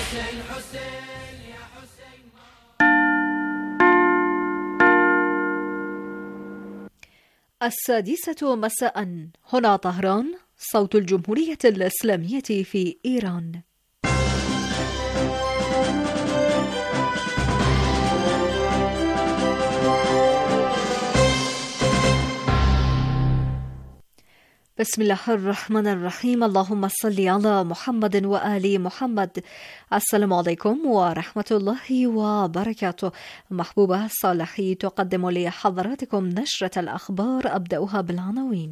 السادسة مساء، هنا طهران، صوت الجمهورية الإسلامية في إيران. بسم الله الرحمن الرحيم. اللهم صل على محمد وآل محمد. السلام عليكم ورحمة الله وبركاته. محبوبة صالحي تقدم لحضراتكم نشرة الأخبار، أبدأها بالعناوين.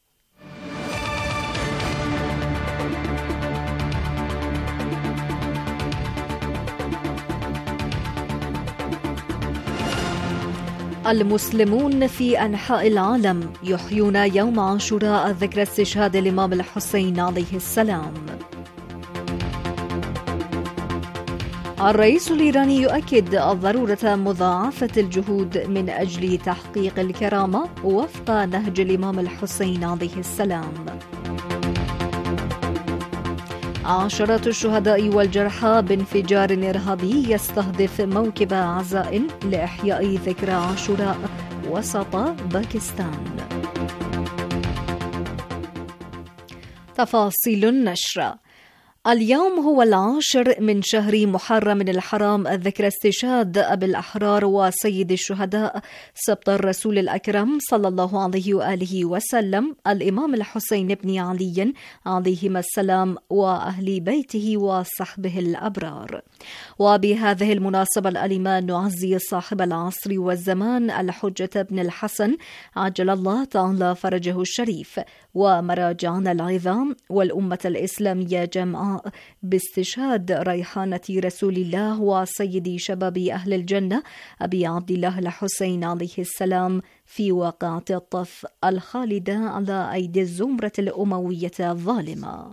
المسلمون في أنحاء العالم يحيون يوم عاشوراء ذكرى استشهاد الإمام الحسين عليه السلام. الرئيس الإيراني يؤكد ضرورة مضاعفة الجهود من أجل تحقيق الكرامة وفق نهج الإمام الحسين عليه السلام. عشرات الشهداء والجرحى بانفجار إرهابي يستهدف موكب عزاء لإحياء ذكرى عاشوراء وسط باكستان. تفاصيل النشر. اليوم هو 10 من شهر محرم الحرام، ذكرى استشهاد أبي الأحرار وسيد الشهداء سبط الرسول الأكرم صلى الله عليه وآله وسلم الإمام الحسين بن علي عليهما السلام وأهل بيته وصحبه الأبرار. وبهذه المناسبة الأليمة نعزي صاحب العصر والزمان الحجة بن الحسن عجل الله تعالى فرجه الشريف ومراجعنا العظام والأمة الإسلامية جمعاء باستشهاد ريحانة رسول الله وسيد شباب أهل الجنة أبي عبد الله الحسين عليه السلام في واقعة الطف الخالدة على أيدي الزمرة الأموية الظالمة.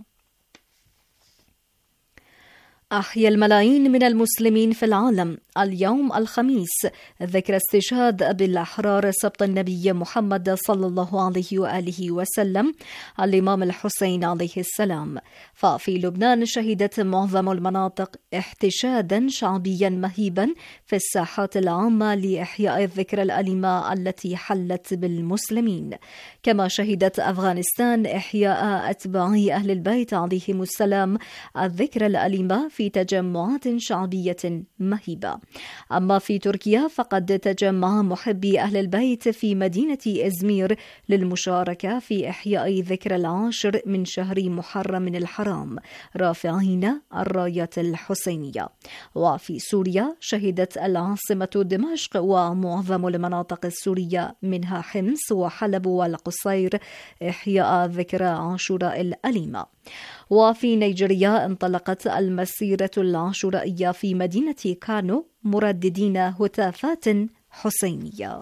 أحيا الملايين من المسلمين في العالم اليوم الخميس ذكرى استشهاد أبي الأحرار سبط النبي محمد صلى الله عليه وآله وسلم الإمام الحسين عليه السلام. ففي لبنان شهدت معظم المناطق احتشادا شعبيا مهيبا في الساحات العامة لإحياء الذكرى الأليمة التي حلت بالمسلمين. كما شهدت أفغانستان إحياء أتباع أهل البيت عليهم السلام الذكرى الأليمة في تجمعات شعبية مهيبة. أما في تركيا فقد تجمع محبي أهل البيت في مدينة إزمير للمشاركة في إحياء ذكرى 10 من شهر محرم الحرام رافعين الراية الحسينية. وفي سوريا شهدت العاصمة دمشق ومعظم المناطق السورية منها حمص وحلب والقصير إحياء ذكرى عاشوراء الأليمة. وفي نيجيريا انطلقت المسيرة العاشورائية في مدينة كانو مرددين هتافات حسينية.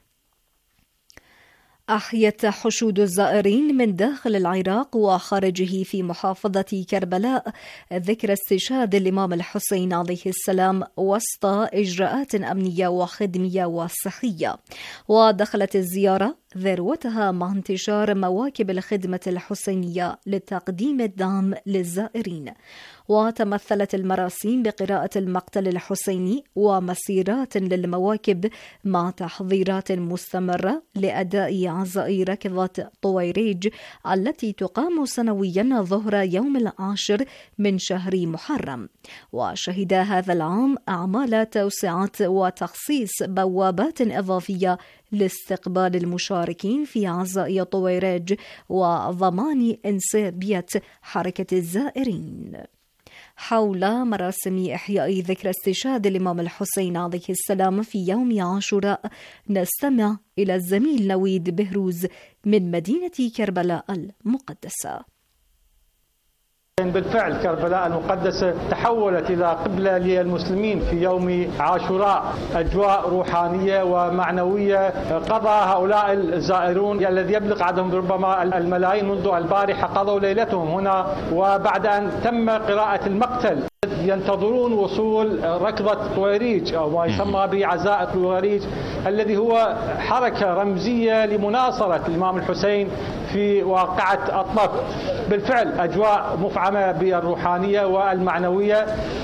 أحيت حشود الزائرين من داخل العراق وخارجه في محافظة كربلاء ذكرى استشهاد الإمام الحسين عليه السلام وسط إجراءات أمنية وخدمية وصحية. ودخلت الزيارة ذروتها مع انتشار مواكب الخدمة الحسينية لتقديم الدعم للزائرين. وتمثلت المراسيم بقراءة المقتل الحسيني ومسيرات للمواكب مع تحضيرات مستمرة لأداء عزاء ركضة طويريج التي تقام سنويا ظهر يوم 10 من شهر محرم. وشهد هذا العام أعمال توسعة وتخصيص بوابات إضافية لاستقبال المشاركين في عزاء طويريج وضمان انسيابية حركة الزائرين. حول مراسم إحياء ذكرى استشهاد الإمام الحسين عليه السلام في يوم عاشوراء نستمع إلى الزميل نويد بهروز من مدينة كربلاء المقدسة. بالفعل كربلاء المقدسة تحولت إلى قبلة للمسلمين في يوم عاشوراء، أجواء روحانية ومعنوية قضى هؤلاء الزائرون الذي يبلغ عددهم ربما الملايين منذ البارحة قضوا ليلتهم هنا، وبعد أن تم قراءة المقتل ينتظرون وصول ركضة طويريج أو ما يسمى بعزاء طويريج الذي هو حركة رمزية لمناصرة الإمام الحسين في واقعة الطف. بالفعل أجواء مفعمة بالروحانية والمعنوية،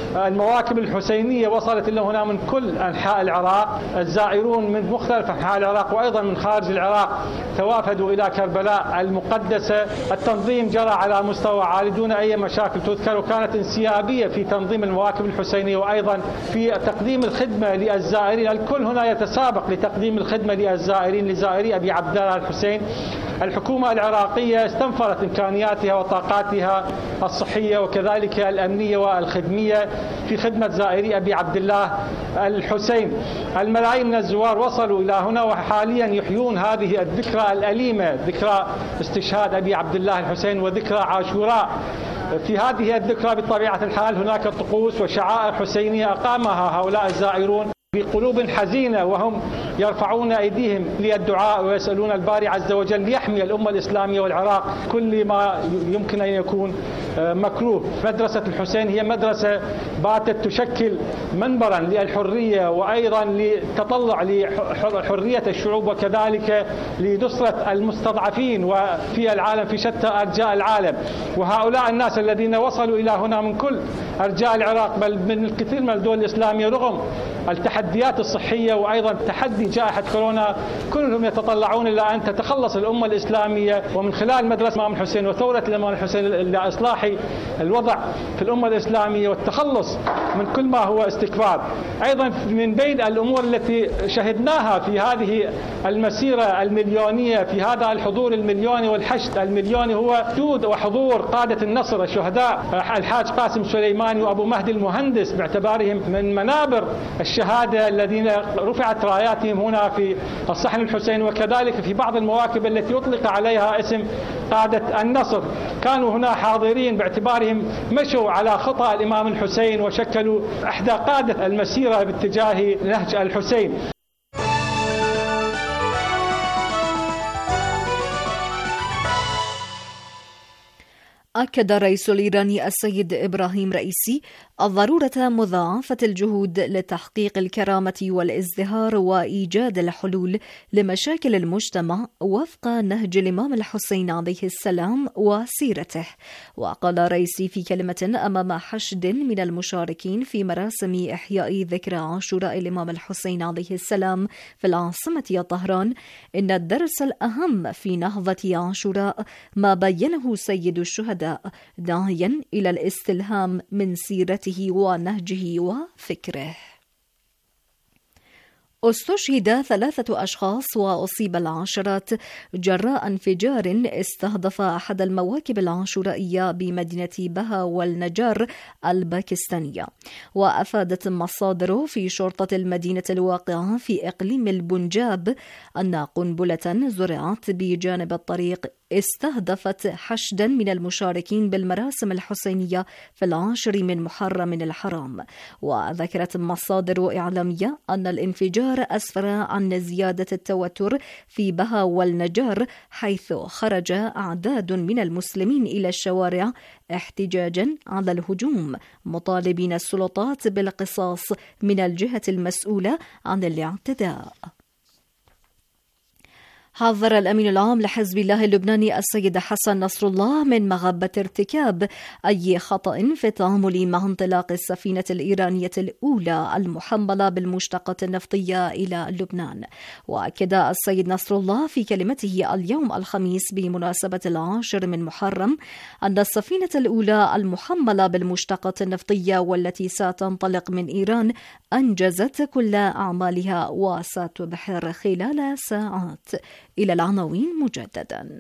المواكب الحسينية وصلت إلى هنا من كل أنحاء العراق. الزائرون من مختلف أنحاء العراق وأيضا من خارج العراق توافدوا إلى كربلاء المقدسة. التنظيم جرى على مستوى عالي دون أي مشاكل تذكر، وكانت انسيابية في تنظيم المواكب الحسينية وأيضا في تقديم الخدمة للزائرين. الكل هنا يتسابق لتقديم الخدمة للزائرين لزائري أبي عبد الله الحسين. الحكومة العراقية استنفرت إمكانياتها وطاقاتها الصحية وكذلك الأمنية والخدمية في خدمة زائري أبي عبد الله الحسين. الملايين من الزوار وصلوا إلى هنا وحاليا يحيون هذه الذكرى الأليمة، ذكرى استشهاد أبي عبد الله الحسين وذكرى عاشوراء. في هذه الذكرى بطبيعة الحال هناك طقوس وشعائر حسينية أقامها هؤلاء الزائرون بقلوب حزينة، وهم يرفعون أيديهم للدعاء ويسألون الباري عز وجل ليحمي الأمة الإسلامية والعراق كل ما يمكن أن يكون مكروه. مدرسة الحسين هي مدرسة باتت تشكل منبرا للحرية وأيضا للتطلع لحرية الشعوب وكذلك لنصرة المستضعفين وفي العالم في شتى أرجاء العالم. وهؤلاء الناس الذين وصلوا إلى هنا من كل أرجاء العراق بل من الكثير من الدول الإسلامية رغم التحديات الصحية وأيضا تحدي جائحة كورونا، كلهم يتطلعون إلى أن تتخلص الأمة الإسلامية ومن خلال مدرسة الإمام الحسين وثورة الإمام الحسين لإصلاح الوضع في الأمة الإسلامية والتخلص من كل ما هو استكبار. أيضا من بين الأمور التي شهدناها في هذه المسيرة المليونية في هذا الحضور المليوني والحشد المليوني هو وجود وحضور قادة النصر الشهداء الحاج قاسم سليماني وأبو مهدي المهندس باعتبارهم من منابر الشهادة الذين رفعت راياتهم هنا في الصحن الحسين وكذلك في بعض المواكب التي يطلق عليها اسم قادة النصر. كانوا هنا حاضرين باعتبارهم مشوا على خطى الإمام الحسين وشكلوا إحدى قادة المسيرة باتجاه نهج الحسين. أكد الرئيس الإيراني السيد إبراهيم رئيسي الضرورة مضاعفة الجهود لتحقيق الكرامة والازدهار وإيجاد الحلول لمشاكل المجتمع وفق نهج الإمام الحسين عليه السلام وسيرته. وقال رئيسي في كلمة أمام حشد من المشاركين في مراسم إحياء ذكرى عاشوراء الإمام الحسين عليه السلام في العاصمة طهران إن الدرس الأهم في نهضة عاشوراء ما بينه سيد الشهداء داعيا إلى الاستلهام من سيرته ونهجه وفكره. استشهد 3 أشخاص وأصيب العشرات جراء انفجار استهدف أحد المواكب العاشورائية بمدينة بها والنجار الباكستانية. وأفادت مصادر في شرطة المدينة الواقعة في إقليم البنجاب أن قنبلة زرعت بجانب الطريق استهدفت حشدا من المشاركين بالمراسم الحسينية في 10 من محرم الحرام. وذكرت مصادر إعلامية أن الانفجار أسفر عن زيادة التوتر في بها والنجار، حيث خرج أعداد من المسلمين إلى الشوارع احتجاجا على الهجوم، مطالبين السلطات بالقصاص من الجهة المسؤولة عن الاعتداء. حذر الأمين العام لحزب الله اللبناني السيد حسن نصر الله من مغبة ارتكاب أي خطأ في التعامل مع انطلاق السفينة الإيرانية الأولى المحملة بالمشتقات النفطية إلى لبنان. وأكد السيد نصر الله في كلمته اليوم الخميس بمناسبة 10 من محرم أن السفينة الأولى المحملة بالمشتقات النفطية والتي ستنطلق من إيران أنجزت كل أعمالها وستبحر خلال ساعات. إلى العناوين مجددا.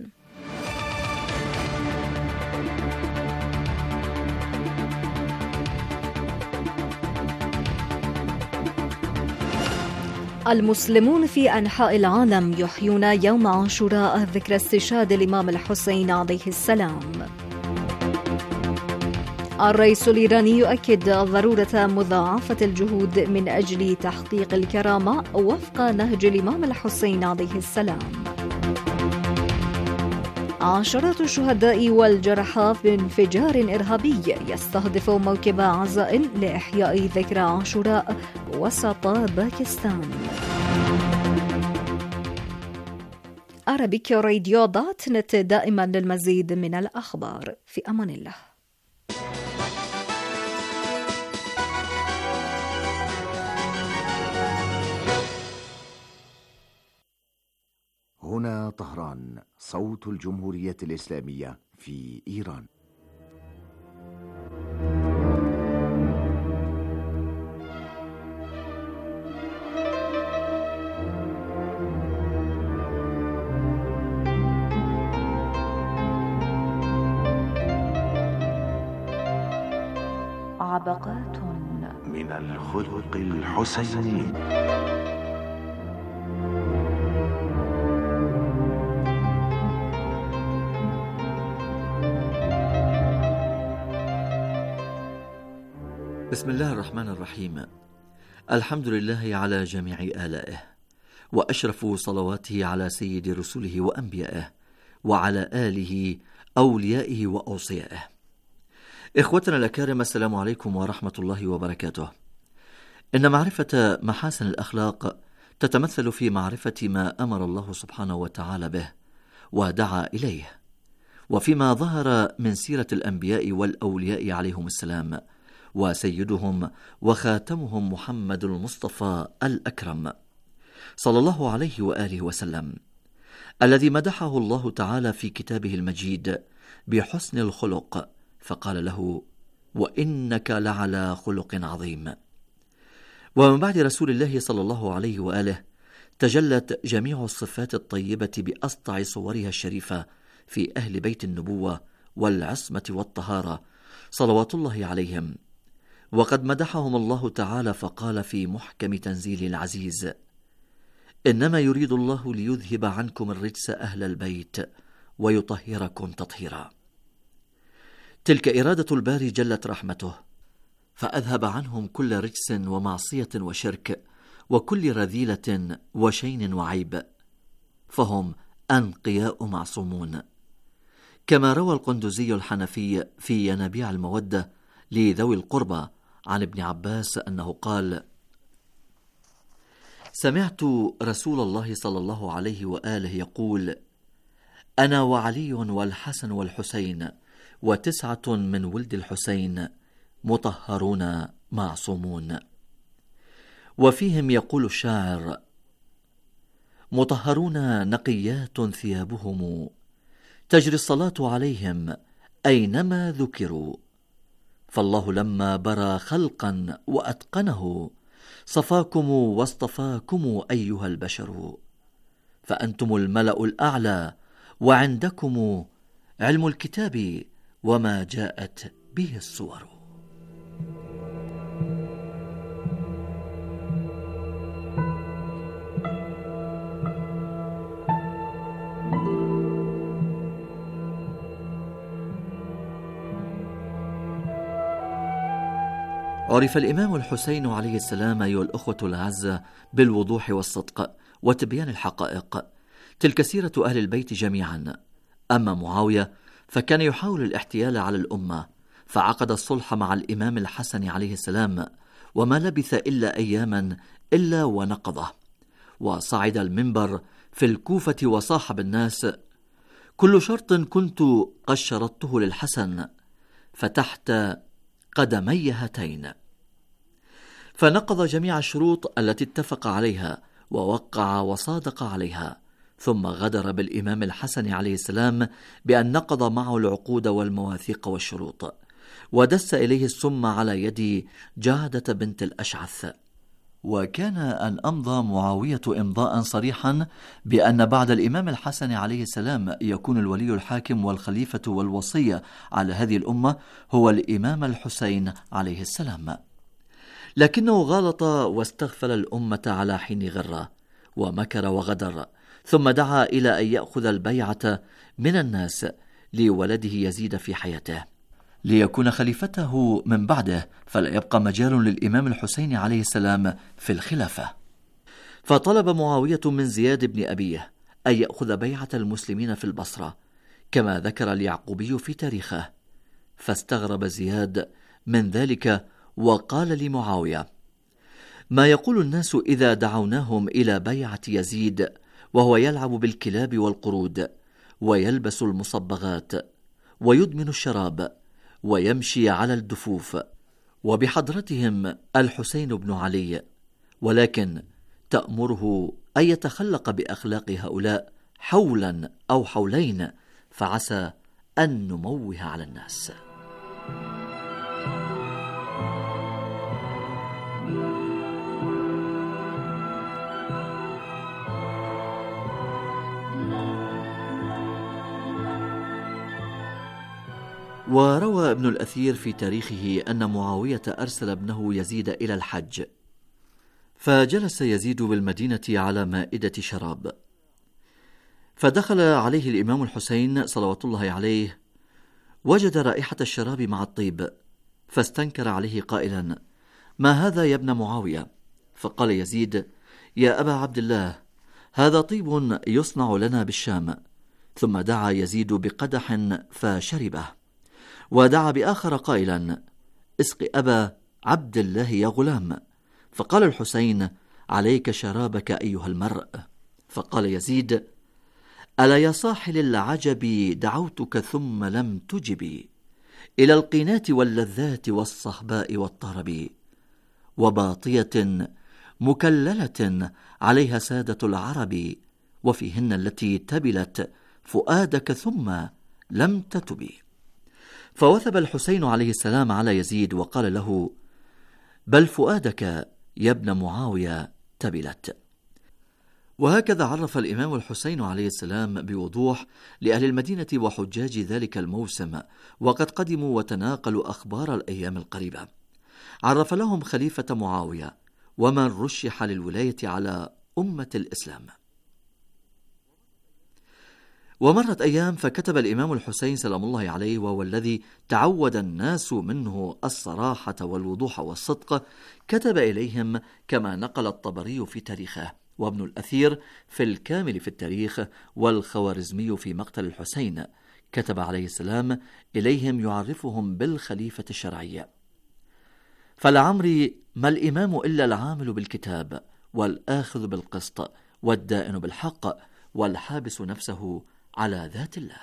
المسلمون في أنحاء العالم يحيون يوم عاشوراء ذكرى استشهاد الإمام الحسين عليه السلام. الرئيس الإيراني يؤكد ضرورة مضاعفة الجهود من أجل تحقيق الكرامة وفق نهج الإمام الحسين عليه السلام. عشرات الشهداء والجرحى في انفجار إرهابي يستهدف موكب عزاء لإحياء ذكرى عاشوراء وسط باكستان. Arabic-radio.net دائما للمزيد من الأخبار. في أمان الله. هنا طهران، صوت الجمهورية الإسلامية في إيران. عبقات من الخلق الحسيني. بسم الله الرحمن الرحيم. الحمد لله على جميع آلائه، وأشرف صلواته على سيد رسله وأنبيائه، وعلى آله أوليائه وأوصيائه. إخوتنا الأكارم، السلام عليكم ورحمة الله وبركاته. إن معرفة محاسن الأخلاق تتمثل في معرفة ما أمر الله سبحانه وتعالى به ودعا إليه، وفيما ظهر من سيرة الأنبياء والأولياء عليهم السلام، وسيدهم وخاتمهم محمد المصطفى الأكرم صلى الله عليه وآله وسلم، الذي مدحه الله تعالى في كتابه المجيد بحسن الخلق، فقال له: وإنك لعلى خلق عظيم. ومن بعد رسول الله صلى الله عليه وآله تجلت جميع الصفات الطيبة بأسطع صورها الشريفة في أهل بيت النبوة والعصمة والطهارة صلوات الله عليهم. وقد مدحهم الله تعالى فقال في محكم تنزيله العزيز: إنما يريد الله ليذهب عنكم الرجس أهل البيت ويطهركم تطهيرا. تلك إرادة الباري جلت رحمته، فأذهب عنهم كل رجس ومعصية وشرك وكل رذيلة وشين وعيب، فهم أنقياء معصومون. كما روى القندزي الحنفي في ينابيع المودة لذوي القربى عن ابن عباس أنه قال: سمعت رسول الله صلى الله عليه وآله يقول: أنا وعلي والحسن والحسين 9 من ولد الحسين مطهرون معصومون. وفيهم يقول الشاعر: مطهرون نقيات ثيابهم، تجري الصلاة عليهم أينما ذكروا، فالله لما برى خلقا وأتقنه صفاكم واصطفاكم أيها البشر، فأنتم الملأ الأعلى وعندكم علم الكتاب وما جاءت به الصور. عرف الإمام الحسين عليه السلام أيها الأخوة الأعزة بالوضوح والصدق وتبيان الحقائق، تلك سيرة أهل البيت جميعا. أما معاوية فكان يحاول الاحتيال على الأمة، فعقد الصلح مع الإمام الحسن عليه السلام، وما لبث إلا أياما إلا ونقضه، وصعد المنبر في الكوفة وصاحب الناس: كل شرط كنت قد شرطته للحسن فتحت قدمي هاتين. فنقض جميع الشروط التي اتفق عليها ووقع وصادق عليها، ثم غدر بالإمام الحسن عليه السلام بأن نقض معه العقود والمواثيق والشروط، ودس إليه السم على يد جعدة بنت الأشعث. وكان أن أمضى معاوية إمضاء صريحا بأن بعد الإمام الحسن عليه السلام يكون الولي الحاكم والخليفة والوصية على هذه الأمة هو الإمام الحسين عليه السلام، لكنه غلط واستغفل الأمة على حين غرة ومكر وغدر، ثم دعا إلى أن يأخذ البيعة من الناس لولده يزيد في حياته ليكون خليفته من بعده، فلا يبقى مجال للإمام الحسين عليه السلام في الخلافة. فطلب معاوية من زياد بن أبيه أن يأخذ بيعة المسلمين في البصرة كما ذكر اليعقوبي في تاريخه، فاستغرب زياد من ذلك وقال لمعاوية: ما يقول الناس إذا دعوناهم إلى بيعة يزيد وهو يلعب بالكلاب والقرود ويلبس المصبغات ويدمن الشراب ويمشي على الدفوف، وبحضرتهم الحسين بن علي، ولكن تأمره أن يتخلق بأخلاق هؤلاء حولا أو حولين، فعسى أن نموه على الناس. وروى ابن الأثير في تاريخه أن معاوية أرسل ابنه يزيد إلى الحج، فجلس يزيد بالمدينة على مائدة شراب، فدخل عليه الإمام الحسين صلوات الله عليه، وجد رائحة الشراب مع الطيب، فاستنكر عليه قائلا: ما هذا يا ابن معاوية؟ فقال يزيد: يا أبا عبد الله، هذا طيب يصنع لنا بالشام. ثم دعا يزيد بقدح فشربه، ودعا بآخر قائلا: اسق أبا عبد الله يا غلام. فقال الحسين: عليك شرابك أيها المرء. فقال يزيد: ألا يا صاحل العجب دعوتك ثم لم تجبي، إلى القينات واللذات والصهباء والطرب، وباطية مكللة عليها سادة العرب، وفيهن التي تبلت فؤادك ثم لم تتبي. فوثب الحسين عليه السلام على يزيد وقال له: بل فؤادك يا ابن معاوية تبلت. وهكذا عرف الإمام الحسين عليه السلام بوضوح لأهل المدينة وحجاج ذلك الموسم، وقد قدموا وتناقلوا أخبار الأيام القريبة. عرف لهم خليفة معاوية ومن رشح للولاية على أمة الإسلام. ومرت أيام، فكتب الإمام الحسين سلام الله عليه، وهو الذي تعود الناس منه الصراحة والوضوح والصدق، كتب إليهم كما نقل الطبري في تاريخه، وابن الأثير في الكامل في التاريخ، والخوارزمي في مقتل الحسين. كتب عليه السلام إليهم يعرفهم بالخليفة الشرعية: فلعمري ما الإمام إلا العامل بالكتاب، والآخذ بالقسط، والدائن بالحق، والحابس نفسه على ذات الله.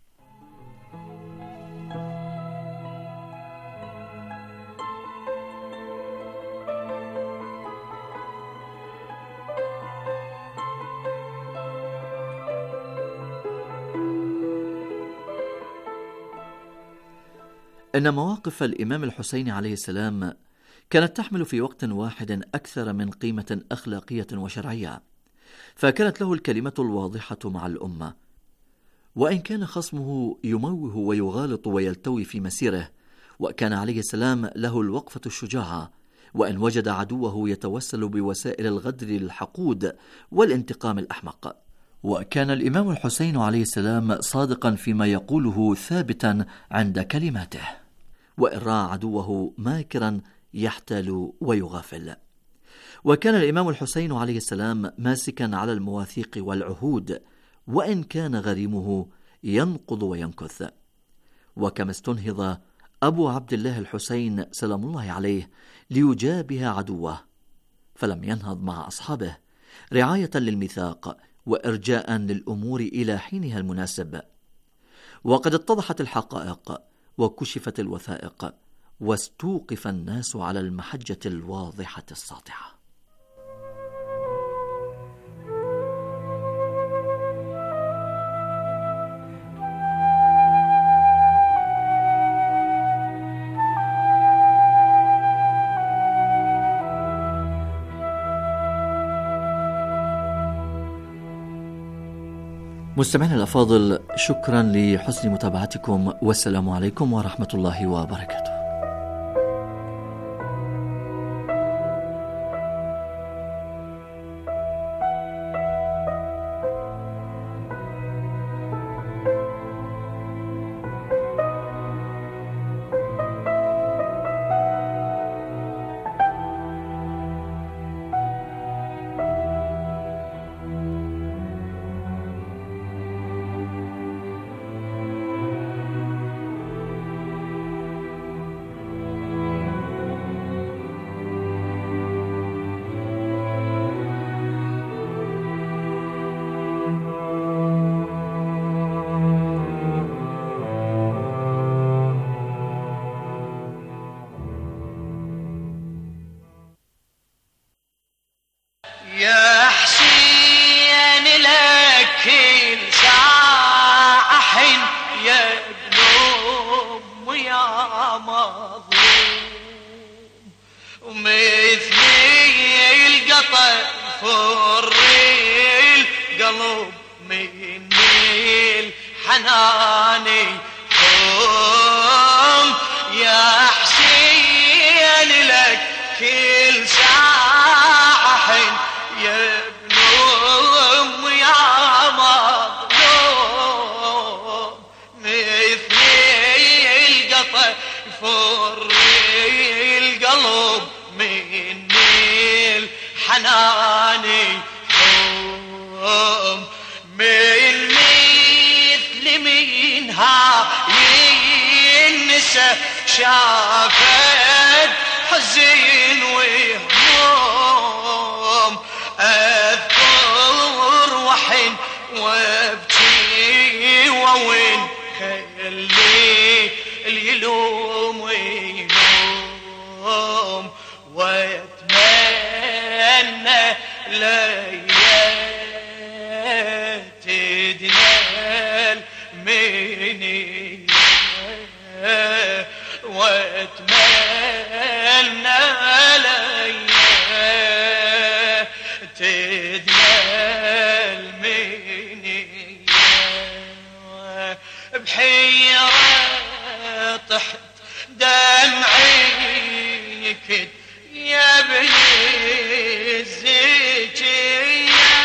إن مواقف الإمام الحسين عليه السلام كانت تحمل في وقت واحد أكثر من قيمة أخلاقية وشرعية، فكانت له الكلمة الواضحة مع الأمة، وإن كان خصمه يموه ويغالط ويلتوي في مسيره، وكان عليه السلام له الوقفة الشجاعة، وإن وجد عدوه يتوسل بوسائل الغدر الحقود والانتقام الأحمق. وكان الإمام الحسين عليه السلام صادقا فيما يقوله، ثابتا عند كلماته، وإن رأى عدوه ماكرا يحتال ويغافل. وكان الإمام الحسين عليه السلام ماسكا على المواثيق والعهود، وإن كان غريمه ينقض وينكث. وكما استنهض أبو عبد الله الحسين سلام الله عليه ليجابه عدوه، فلم ينهض مع أصحابه رعاية للميثاق وإرجاء للأمور إلى حينها المناسب. وقد اتضحت الحقائق وكشفت الوثائق، واستوقف الناس على المحجة الواضحة الساطعة. مستمعينا الأفاضل، شكرا لحسن متابعتكم، والسلام عليكم ورحمة الله وبركاته. ومثلي القطف القلب من الحناني يا حسين لك كل ساعة حين يا ابن أم يا مظلوم مثلي القطف القلب من الحناني من مثل منها ينسى شافت حزين وهموم أذكر وحن وابكي ووين خلي اليلوم وينوم واتمنى ليا تدنال مني واتمنى ليا تدنال مني بحيرة طحت دمعي كد يا بني الزكية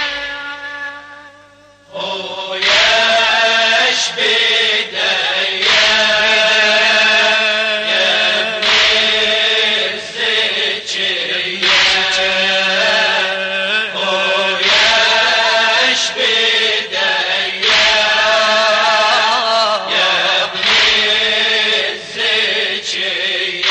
وياش بداية يا بني الزكية وياش بداية يا بني الزكية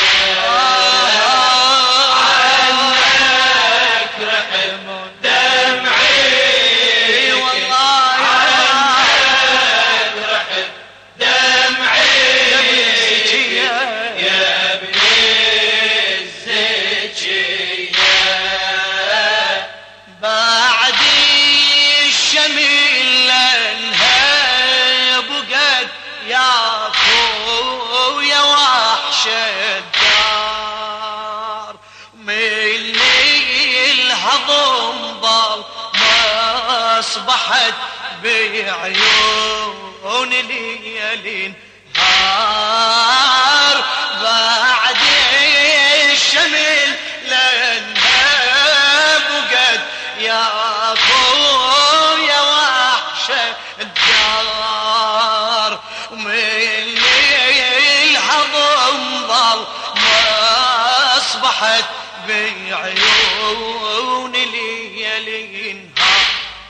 الدار من الهضم ضل ما اصبحت بعيون ليالي نهار بعد الشمل لانها بقت يا اخويا وحشه الدار من الهضم ضل ما اصبحت بعيون ليالي نهار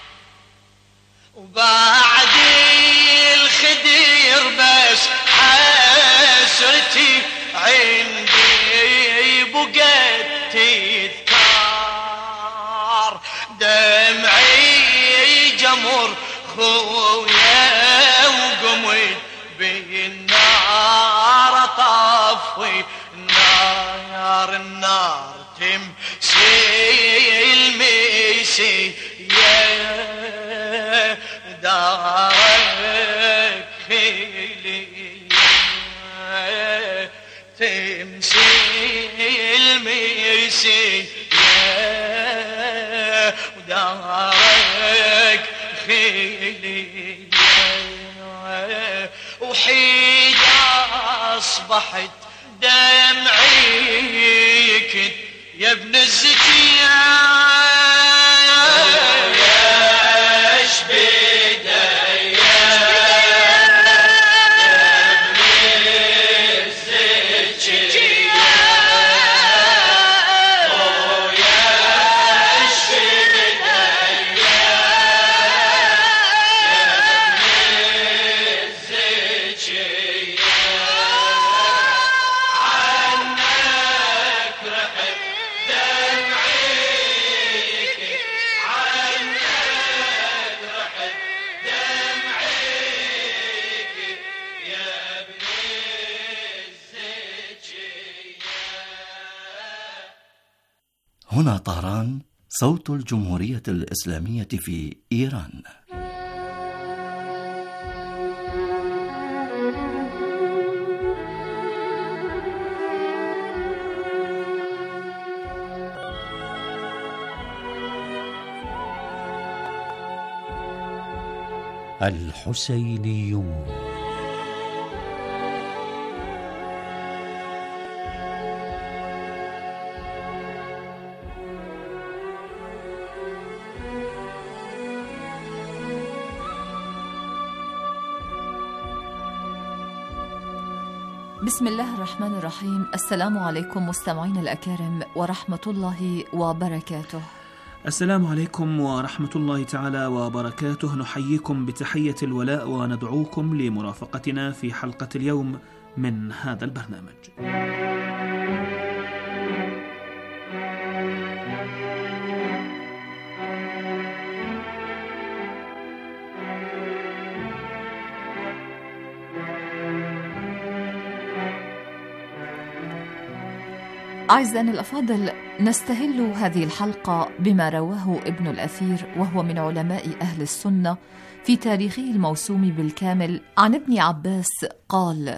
وبعد الخدير بس حسرتي عندي بقت تذكار دمعي جمر خويا وقمت بالنار طفي النار تمسي المسي يا دارك خيلي تمسي المسي يا دارك خيلي وحيد أصبحت دمعيك يا ابن الزكية ياش بداية هنا طهران، صوت الجمهورية الإسلامية في إيران. الحسينيون. بسم الله الرحمن الرحيم. السلام عليكم مستمعين الأكارم ورحمة الله وبركاته. السلام عليكم ورحمة الله تعالى وبركاته. نحييكم بتحية الولاء وندعوكم لمرافقتنا في حلقة اليوم من هذا البرنامج. أعزائنا الأفاضل، نستهل هذه الحلقة بما رواه ابن الأثير وهو من علماء أهل السنة في تاريخه الموسوم بالكامل عن ابن عباس قال: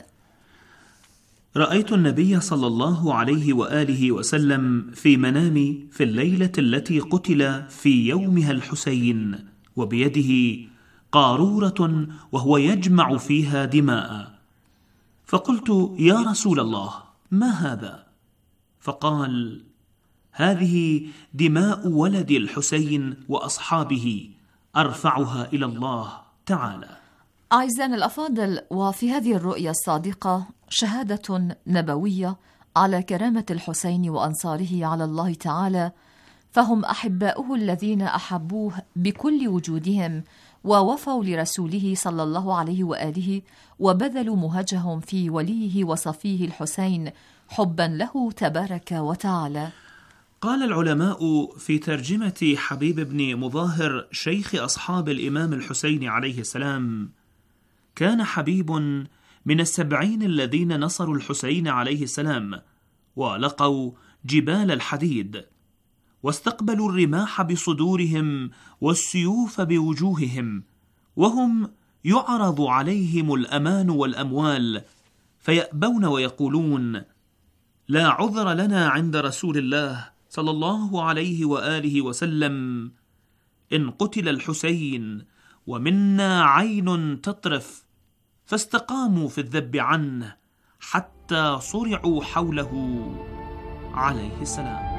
رأيت النبي صلى الله عليه وآله وسلم في منامي في الليلة التي قتل في يومها الحسين، وبيده قارورة وهو يجمع فيها دماء، فقلت: يا رسول الله، ما هذا؟ فقال: هذه دماء ولد الحسين وأصحابه، أرفعها إلى الله تعالى. أعزائنا الأفاضل، وفي هذه الرؤيا الصادقة شهادة نبوية على كرامة الحسين وأنصاره على الله تعالى، فهم أحباؤه الذين أحبوه بكل وجودهم ووفوا لرسوله صلى الله عليه وآله وبذلوا مهجهم في وليه وصفيه الحسين حبا له تبارك وتعالى. قال العلماء في ترجمة حبيب بن مظاهر شيخ أصحاب الإمام الحسين عليه السلام: كان حبيب من 70 الذين نصروا الحسين عليه السلام ولقوا جبال الحديد، واستقبلوا الرماح بصدورهم والسيوف بوجوههم، وهم يعرض عليهم الأمان والأموال، فيأبون ويقولون: لا عذر لنا عند رسول الله صلى الله عليه وآله وسلم إن قتل الحسين ومنا عين تطرف، فاستقاموا في الذب عنه حتى صرعوا حوله عليه السلام.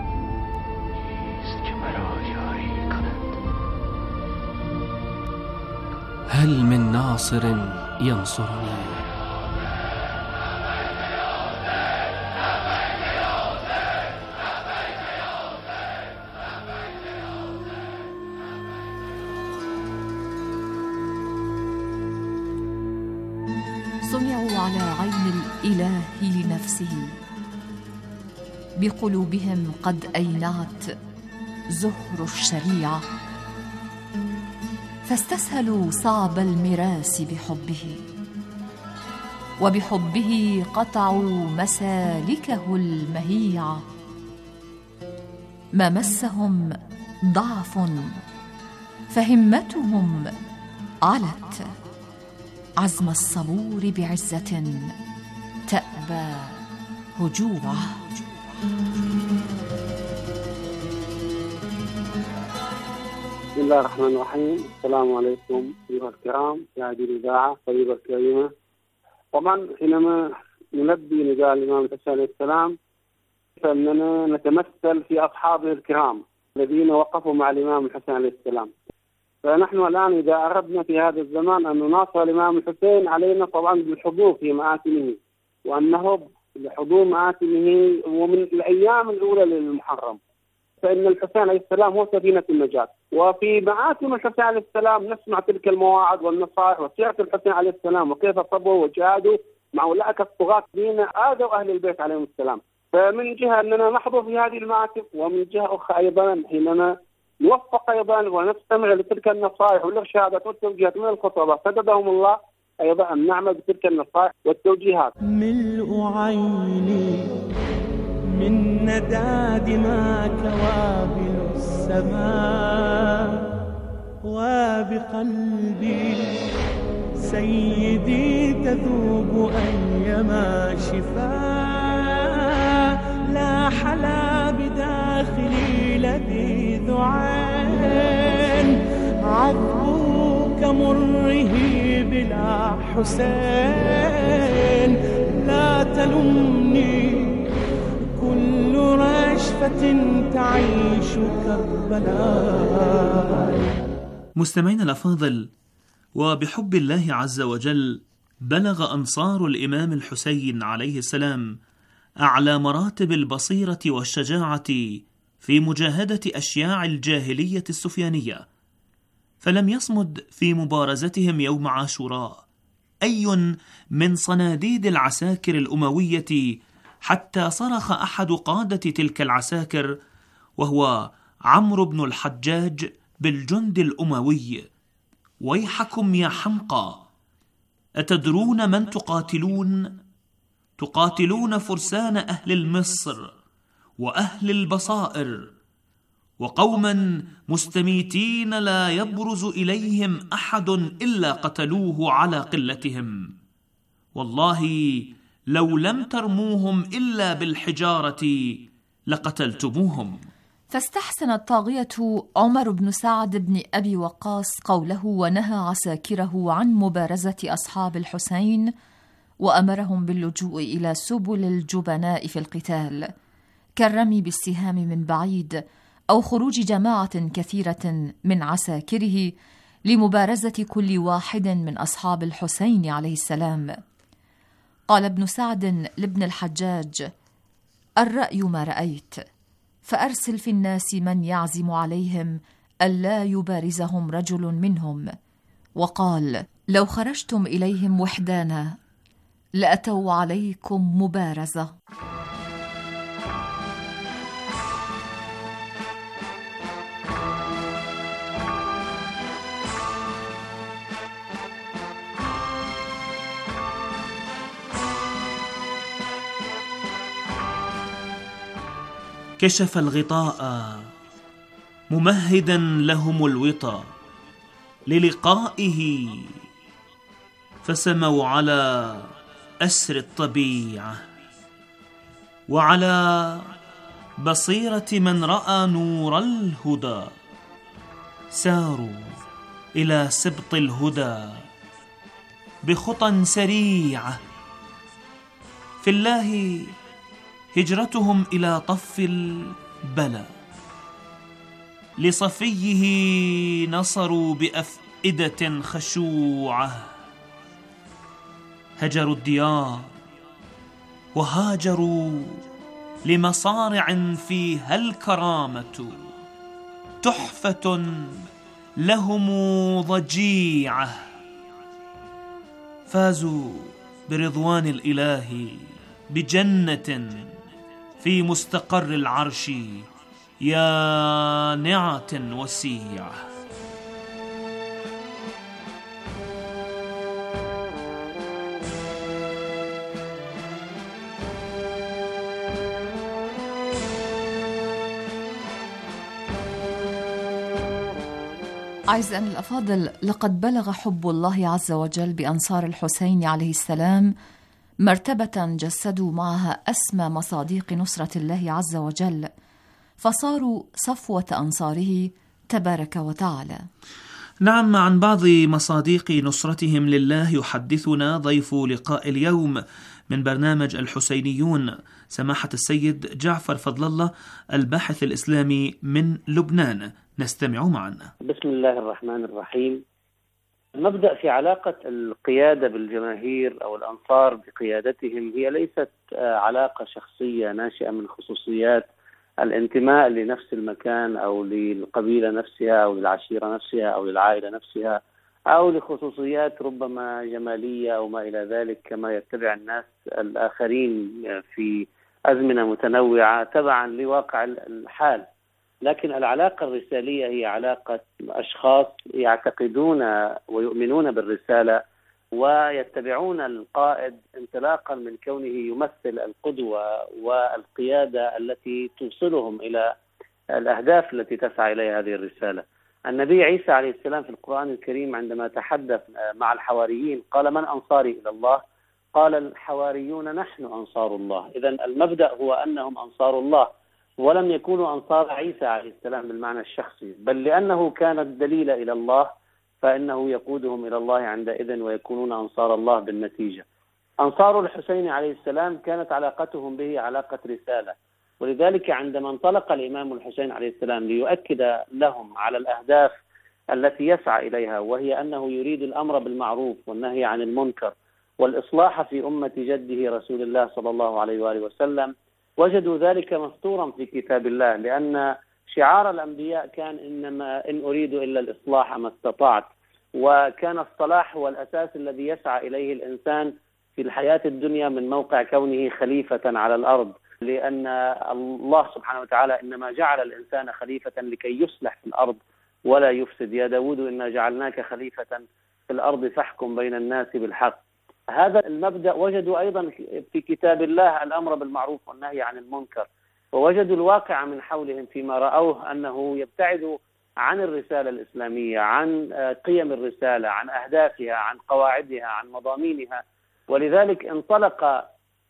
هل من ناصر ينصرني؟ صنعوا على عين الإله نفسه، بقلوبهم قد أينعت زهر الشريعة، فاستسهلوا صعب المراس بحبه، وبحبه قطعوا مسالكه المهيعة. ما مسهم ضعف فهمتهم علت، عزم الصبور بعزة تأبى هجوعه. بسم الله الرحمن الرحيم. السلام عليكم أيها الكرام في هذه الإذاعة الطيبة الكريمة. طبعا حينما نلبي نداء الإمام الحسين عليه السلام فإننا نتمثل في أصحابه الكرام الذين وقفوا مع الإمام الحسين عليه السلام. فنحن الآن إذا أردنا في هذا الزمان أن نناصر الإمام الحسين علينا طبعا بالحضور في مآتمه، وأنه بحضور مآتمه ومن الأيام الأولى للمحرم، فإن الحسين عليه السلام هو سفينة النجاة. وفي مآتم الحسين عليه السلام نسمع تلك المواعظ والنصائح وسيرة الحسين عليه السلام وكيف صبروا وجاهدوا مع أولئك الطغاة الذين آذوا أهل البيت عليهم السلام. فمن جهة أننا نحضر في هذه المآتم، ومن جهة أخرى أيضا حينما نوفق أيضا ونستمع لتلك النصائح والإرشادات والتوجيهات من الخطباء سددهم الله، أيضا أن نعمل بتلك النصائح والتوجيهات. ملء عيني من ندى دماك وابل السماء، وبقلبي سيدي تذوب أيما شفاء، لا حلا بداخلي لذيذ عين، عذبك مره بلا حسين لا تلمني كل رشفة تعيش كربلاء. مستمعينا الأفاضل، وبحب الله عز وجل بلغ أنصار الإمام الحسين عليه السلام أعلى مراتب البصيرة والشجاعة في مجاهدة أشياع الجاهلية السفيانية، فلم يصمد في مبارزتهم يوم عاشوراء أي من صناديد العساكر الأموية حتى صرخ أحد قادة تلك العساكر وهو عمرو بن الحجاج بالجند الأموي: ويحكم يا حمقى، أتدرون من تقاتلون؟ تقاتلون فرسان أهل المصر وأهل البصائر، وقوما مستميتين لا يبرز إليهم أحد إلا قتلوه على قلتهم، والله لو لم ترموهم إلا بالحجارة لقتلتموهم. فاستحسن الطاغية عمر بن سعد بن أبي وقاص قوله، ونهى عساكره عن مبارزة أصحاب الحسين، وأمرهم باللجوء إلى سبل الجبناء في القتال، كالرمي بالسهام من بعيد أو خروج جماعة كثيرة من عساكره لمبارزة كل واحد من أصحاب الحسين عليه السلام. قال ابن سعد لابن الحجاج: الرأي ما رأيت، فأرسل في الناس من يعزم عليهم ألا يبارزهم رجل منهم. وقال: لو خرجتم إليهم وحدانا لأتوا عليكم مبارزة. كشف الغطاء ممهدا لهم الوطى للقائه، فسموا على أسر الطبيعة وعلى بصيرة من رأى نور الهدى، ساروا إلى سبط الهدى بخطى سريعة. في الله هجرتهم إلى طف البلى، لصفيه نصروا بأفئدة خشوعة، هجروا الديار وهاجروا لمصارع فيها الكرامة، تحفة لهم ضجيعة، فازوا برضوان الإله بجنة في مستقر العرش يانعة وسيعة. أعزائنا الأفاضل، لقد بلغ حب الله عز وجل بأنصار الحسين عليه السلام مرتبة جسدوا معها أسمى مصاديق نصرة الله عز وجل، فصاروا صفوة أنصاره تبارك وتعالى. نعم، عن بعض مصاديق نصرتهم لله يحدثنا ضيف لقاء اليوم من برنامج الحسينيون سماحة السيد جعفر فضل الله، الباحث الإسلامي من لبنان. نستمع معا. بسم الله الرحمن الرحيم. المبدأ في علاقة القيادة بالجماهير أو الأنصار بقيادتهم هي ليست علاقة شخصية ناشئة من خصوصيات الانتماء لنفس المكان أو للقبيلة نفسها أو للعشيرة نفسها أو للعائلة نفسها أو لخصوصيات ربما جمالية أو ما إلى ذلك، كما يتبع الناس الآخرين في أزمنة متنوعة تبعا لواقع الحال. لكن العلاقة الرسالية هي علاقة أشخاص يعتقدون ويؤمنون بالرسالة ويتبعون القائد انطلاقا من كونه يمثل القدوة والقيادة التي توصلهم إلى الأهداف التي تسعى إليها هذه الرسالة. النبي عيسى عليه السلام في القرآن الكريم عندما تحدث مع الحواريين قال: من أنصاري إلى الله؟ قال الحواريون: نحن أنصار الله. إذن المبدأ هو أنهم أنصار الله، ولم يكونوا أنصار عيسى عليه السلام بالمعنى الشخصي، بل لأنه كان الدليل إلى الله فإنه يقودهم إلى الله عندئذ ويكونون أنصار الله بالنتيجة. أنصار الحسين عليه السلام كانت علاقتهم به علاقة رسالة، ولذلك عندما انطلق الإمام الحسين عليه السلام ليؤكد لهم على الأهداف التي يسعى إليها، وهي أنه يريد الأمر بالمعروف والنهي عن المنكر والإصلاح في أمة جده رسول الله صلى الله عليه وآله وسلم، وجدوا ذلك مستورا في كتاب الله، لأن شعار الأنبياء كان إنما إن أريد إلا الإصلاح ما استطعت، وكان الصلاح هو الأساس الذي يسعى إليه الإنسان في الحياة الدنيا من موقع كونه خليفة على الأرض، لأن الله سبحانه وتعالى إنما جعل الإنسان خليفة لكي يصلح في الأرض ولا يفسد. يا داود إنا جعلناك خليفة في الأرض فاحكم بين الناس بالحق. هذا المبدأ وجدوا أيضا في كتاب الله الأمر بالمعروف والنهي عن المنكر، ووجدوا الواقع من حولهم فيما رأوه أنه يبتعد عن الرسالة الإسلامية، عن قيم الرسالة، عن أهدافها، عن قواعدها، عن مضامينها. ولذلك انطلق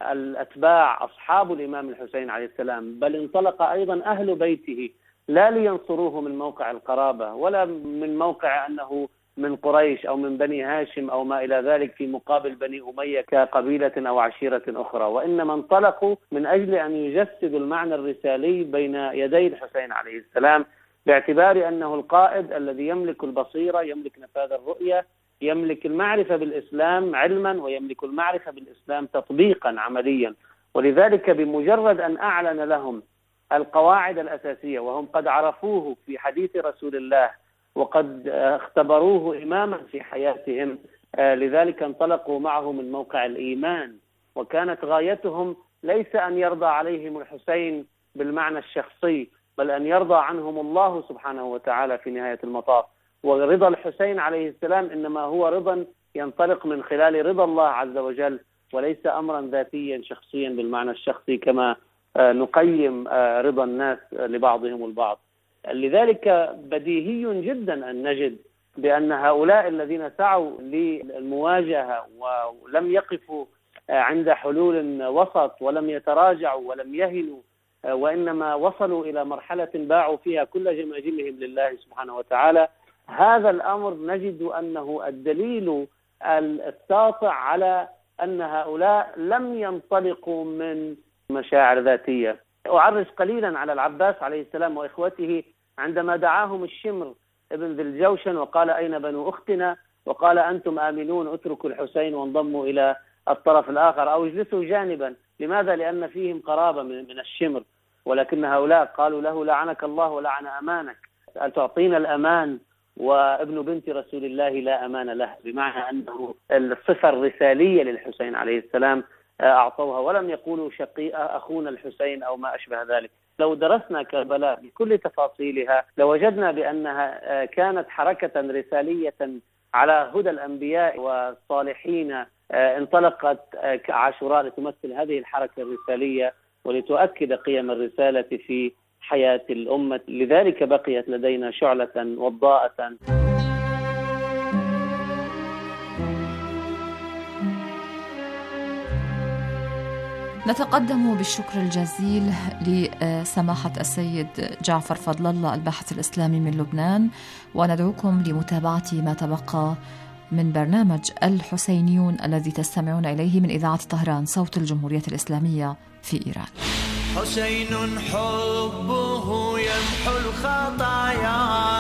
الأتباع أصحاب الإمام الحسين عليه السلام، بل انطلق أيضا أهل بيته لا لينصروه من موقع القرابة ولا من موقع أنه من قريش أو من بني هاشم أو ما إلى ذلك في مقابل بني أمية كقبيلة أو عشيرة أخرى، وإنما انطلقوا من أجل أن يجسدوا المعنى الرسالي بين يدي الحسين عليه السلام، باعتبار أنه القائد الذي يملك البصيرة، يملك نفاذ الرؤية، يملك المعرفة بالإسلام علما، ويملك المعرفة بالإسلام تطبيقا عمليا. ولذلك بمجرد أن أعلن لهم القواعد الأساسية وهم قد عرفوه في حديث رسول الله وقد اختبروه إماما في حياتهم، لذلك انطلقوا معه من موقع الإيمان، وكانت غايتهم ليس أن يرضى عليهم الحسين بالمعنى الشخصي، بل أن يرضى عنهم الله سبحانه وتعالى في نهاية المطاف. ورضا الحسين عليه السلام إنما هو رضا ينطلق من خلال رضا الله عز وجل، وليس أمرا ذاتيا شخصيا بالمعنى الشخصي كما نقيم رضا الناس لبعضهم البعض. لذلك بديهي جدا أن نجد بأن هؤلاء الذين سعوا للمواجهة ولم يقفوا عند حلول وسط ولم يتراجعوا ولم يهنوا، وإنما وصلوا إلى مرحلة باعوا فيها كل جماجمهم لله سبحانه وتعالى، هذا الأمر نجد أنه الدليل الساطع على أن هؤلاء لم ينطلقوا من مشاعر ذاتية. أعرج قليلا على العباس عليه السلام وإخوته عندما دعاهم الشمر ابن ذي الجوشن وقال أين بنو أختنا، وقال أنتم آمنون اتركوا الحسين وانضموا إلى الطرف الآخر أو اجلسوا جانبا. لماذا؟ لأن فيهم قرابة من الشمر، ولكن هؤلاء قالوا له لعنك الله ولعن أمانك، أن تعطينا الأمان وابن بنت رسول الله لا أمان له، بمعنى أنه الصفة الرسالية للحسين عليه السلام أعطوها، ولم يقولوا شقيقة أخونا الحسين أو ما أشبه ذلك. لو درسنا كربلاء بكل تفاصيلها لوجدنا بأنها كانت حركة رسالية على هدى الأنبياء والصالحين، انطلقت عاشوراء لتمثل هذه الحركة الرسالية ولتؤكد قيم الرسالة في حياة الأمة، لذلك بقيت لدينا شعلة وضاءة. نتقدم بالشكر الجزيل لسماحة السيد جعفر فضل الله الباحث الإسلامي من لبنان، وندعوكم لمتابعة ما تبقى من برنامج الحسينيون الذي تستمعون إليه من إذاعة طهران صوت الجمهورية الإسلامية في إيران. حسين حبه يمحو الخطايا،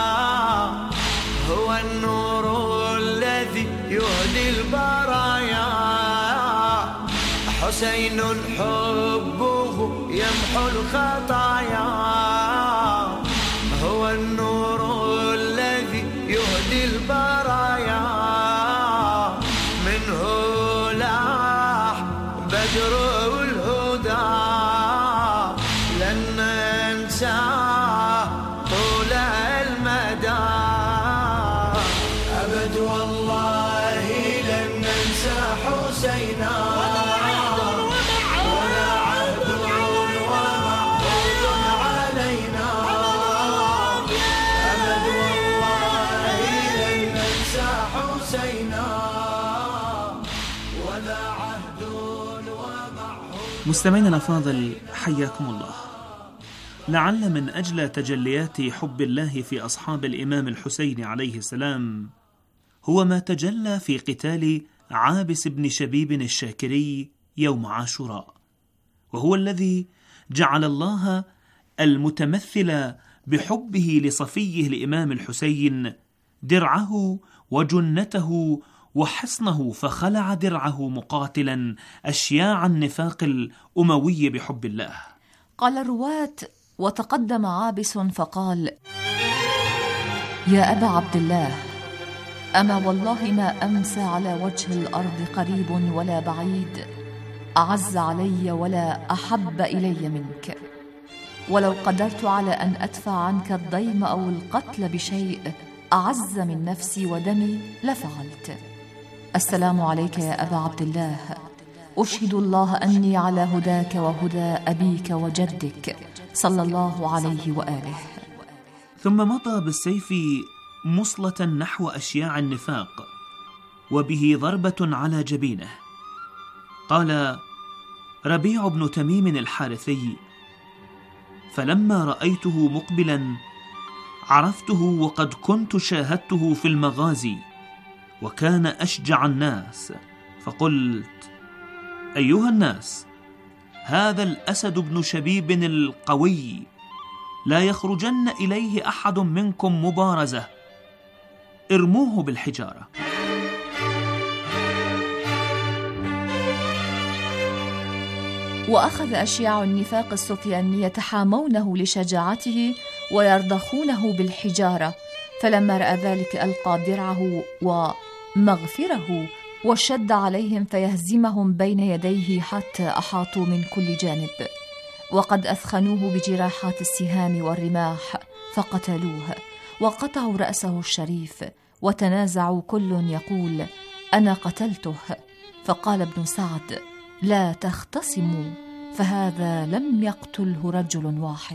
هو النور الذي يهدي البرايا. حسين حبه يمحو الخطايا، هو النور الذي يهدي البرايا. منه لاح بدر الهدى، لن ننساه طول المدى. أبد والله لن ننسى حسينا، ولا عهد ومعهود علينا. أبد والله لن ننسى حسينا، ولا عهد ومعهود. مستمعينا الأفاضل حياكم الله. لعل من أجل تجليات حب الله في أصحاب الإمام الحسين عليه السلام هو ما تجلى في قتال عابس بن شبيب الشاكري يوم عاشوراء، وهو الذي جعل الله المتمثل بحبه لصفيه الإمام الحسين درعه وجنته وحصنه، فخلع درعه مقاتلا أشياع النفاق الأموي بحب الله. قال الرواة: وتقدم عابس فقال: يا أبا عبد الله، أما والله ما أمسى على وجه الأرض قريب ولا بعيد أعز علي ولا أحب إلي منك، ولو قدرت على أن أدفع عنك الضيم أو القتل بشيء أعز من نفسي ودمي لفعلت. السلام عليك يا أبا عبد الله، أشهد الله أني على هداك وهدى أبيك وجدك صلى الله عليه وآله. ثم مضى بالسيف مصلة نحو أشياع النفاق وبه ضربة على جبينه. قال ربيع بن تميم الحارثي: فلما رأيته مقبلا عرفته وقد كنت شاهدته في المغازي وكان أشجع الناس، فقلت: أيها الناس، هذا الأسد بن شبيب القوي لا يخرجن إليه أحد منكم مبارزة، ارموه بالحجارة. وأخذ أشياع النفاق السفياني يتحامونه لشجاعته ويرضخونه بالحجارة، فلما رأى ذلك ألقى درعه ومغفره وشد عليهم فيهزمهم بين يديه حتى أحاطوا من كل جانب، وقد أثخنوه بجراحات السهام والرماح فقتلوه وقطعوا رأسه الشريف، وتنازعوا كل يقول: أنا قتلته. فقال ابن سعد: لا تختصموا، فهذا لم يقتله رجل واحد.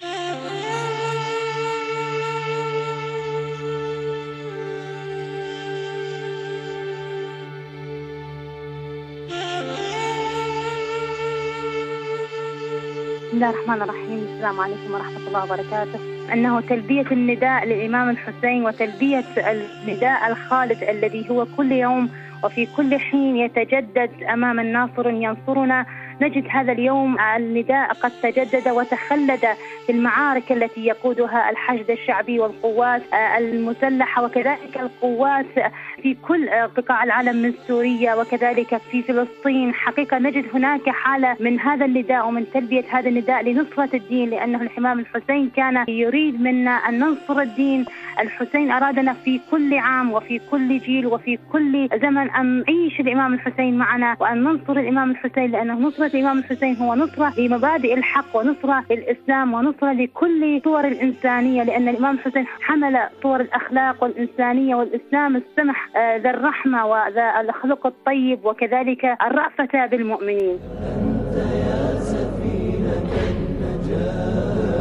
بسم الله الرحمن الرحيم. السلام عليكم ورحمة الله وبركاته. أنه تلبية النداء للإمام الحسين وتلبية النداء الخالد الذي هو كل يوم وفي كل حين يتجدد أمام الناصر ينصرنا. نجد هذا اليوم النداء قد تجدد وتخلد في المعارك التي يقودها الحشد الشعبي والقوات المسلحة، وكذلك القوات في كل قطاع العالم من سوريا وكذلك في فلسطين. حقيقة نجد هناك حالة من هذا النداء ومن تلبية هذا النداء لنصرة الدين، لأنه الإمام الحسين كان يريد منا أن ننصر الدين. الحسين أرادنا في كل عام وفي كل جيل وفي كل زمن أن نعيش الإمام الحسين معنا وأن ننصر الإمام الحسين، لأنه نصرة الإمام الحسين هو نصرة لمبادئ الحق ونصرة للإسلام ونصرة لكل صور الإنسانية، لأن الإمام الحسين حمل صور الأخلاق والإنسانية والإسلام السمح ذا الرحمة وذا الخلق الطيب وكذلك الرأفة بالمؤمنين. أنت يا سفينة النجاة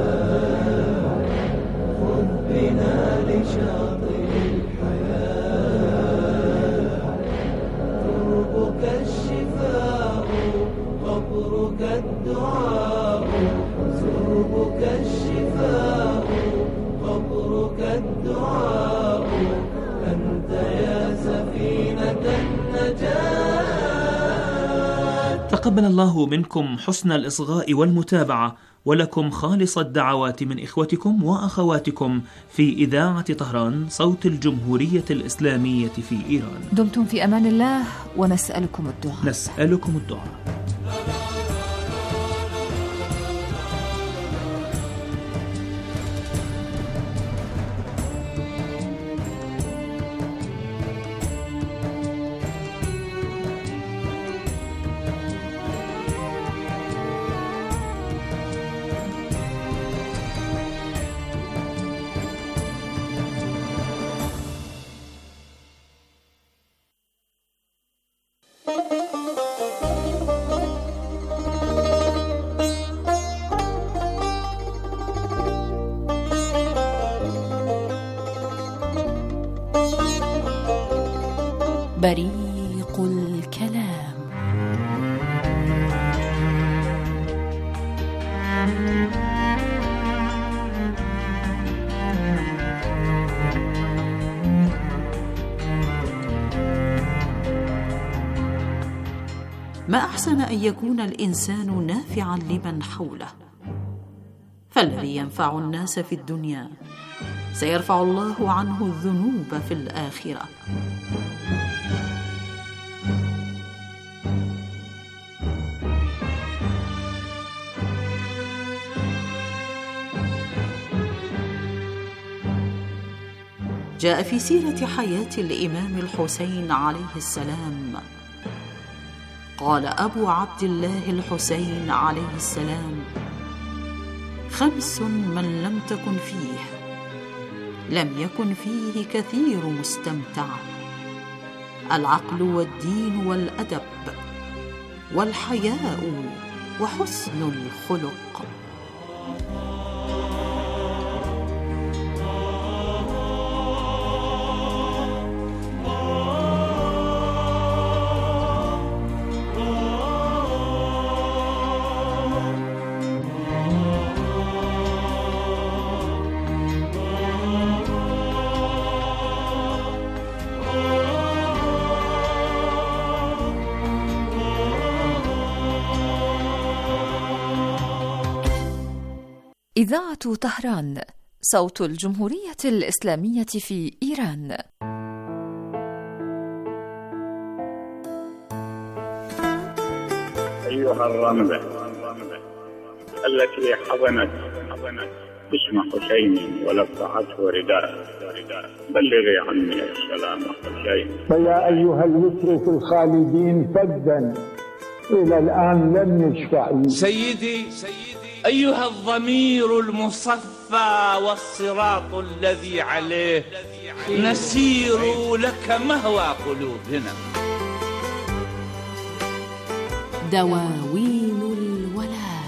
خذ بنا لشاطئ الحياة، دربك الشفاء قبرك الدعاء، دربك الشفاء قبرك الدعاء، أنت يا سفينة النجاة. تقبل الله منكم حسن الإصغاء والمتابعة، ولكم خالص الدعوات من إخوتكم وأخواتكم في إذاعة طهران صوت الجمهورية الإسلامية في إيران. دمتم في أمان الله ونسألكم الدعاء. نسألكم الدعاء. بريق الكلام. ما أحسن أن يكون الإنسان نافعا لمن حوله، فالذي ينفع الناس في الدنيا سيرفع الله عنه الذنوب في الآخرة. جاء في سيرة حياة الإمام الحسين عليه السلام: قال أبو عبد الله الحسين عليه السلام: 5 من لم تكن فيه لم يكن فيه كثير مستمتع: العقل والدين والأدب والحياء وحسن الخلق. إذاعة طهران، صوت الجمهورية الإسلامية في إيران. أيها الرملة التي حضنت اسم حسين ولفعته رداء، بلغي عني السلام حسين. فيا أيها اليسر في الخالدين فدا إلى الآن لم يشفع. سيدي أيها الضمير المصفى والصراط الذي عليه نسير لك مهوى قلوبنا. دواوين الولاء.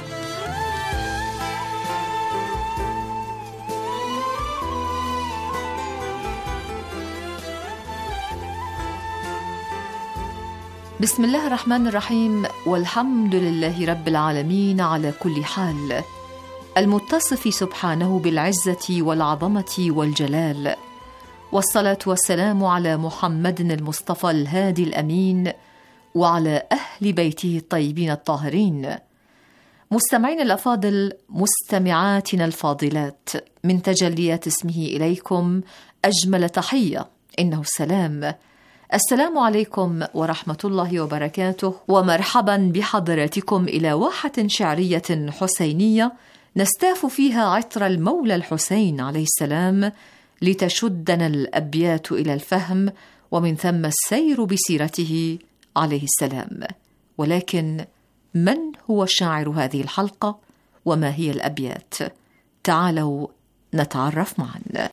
بسم الله الرحمن الرحيم، والحمد لله رب العالمين على كل حال، المتصف سبحانه بالعزة والعظمة والجلال، والصلاة والسلام على محمد المصطفى الهادي الأمين وعلى أهل بيته الطيبين الطاهرين. مستمعين الأفاضل، مستمعاتنا الفاضلات، من تجليات اسمه إليكم أجمل تحية، إنه السلام. السلام عليكم ورحمة الله وبركاته، ومرحبا بحضراتكم إلى واحة شعرية حسينية نستاف فيها عطر المولى الحسين عليه السلام لتشدنا الأبيات إلى الفهم، ومن ثم السير بسيرته عليه السلام. ولكن من هو شاعر هذه الحلقة وما هي الأبيات؟ تعالوا نتعرف معا.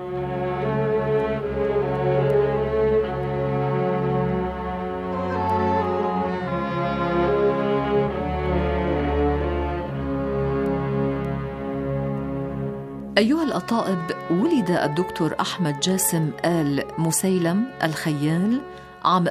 أيها الأطائب، ولد الدكتور أحمد جاسم آل مسيلم الخيال عام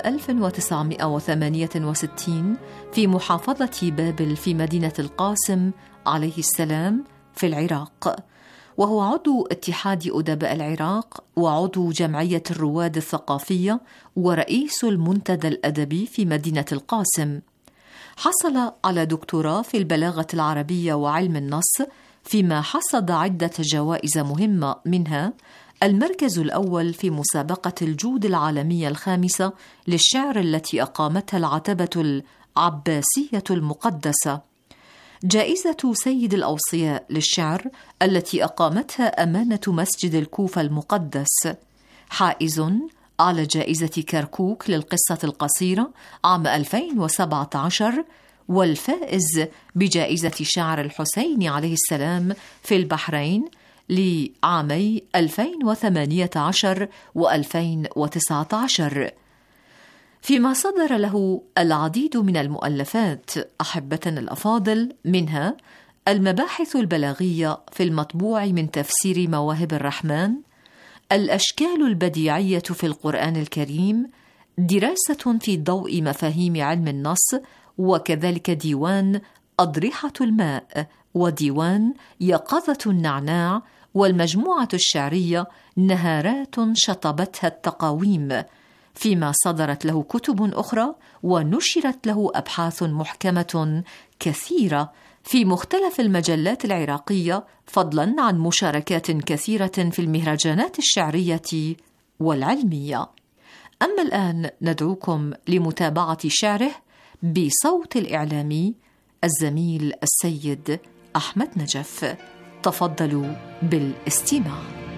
1968 في محافظة بابل في مدينة القاسم عليه السلام في العراق، وهو عضو اتحاد أدباء العراق وعضو جمعية الرواد الثقافية ورئيس المنتدى الأدبي في مدينة القاسم. حصل على دكتوراه في البلاغة العربية وعلم النص، فيما حصد عدة جوائز مهمة، منها المركز الأول في مسابقة الجود العالمية الخامسة للشعر التي أقامتها العتبة العباسية المقدسة، جائزة سيد الأوصياء للشعر التي أقامتها أمانة مسجد الكوفة المقدس، حائز على جائزة كركوك للقصة القصيرة عام 2017، والفائز بجائزة شعر الحسين عليه السلام في البحرين لعامي 2018 و2019، فيما صدر له العديد من المؤلفات أحبتنا الأفاضل، منها المباحث البلاغية في المطبوع من تفسير مواهب الرحمن، الأشكال البديعية في القرآن الكريم، دراسة في ضوء مفاهيم علم النص، وكذلك ديوان أضرحة الماء، وديوان يقظة النعناع، والمجموعة الشعرية نهارات شطبتها التقاويم، فيما صدرت له كتب أخرى ونشرت له أبحاث محكمة كثيرة في مختلف المجلات العراقية، فضلاً عن مشاركات كثيرة في المهرجانات الشعرية والعلمية. أما الآن ندعوكم لمتابعة شعره بصوت الإعلامي الزميل السيد أحمد نجف. تفضلوا بالاستماع.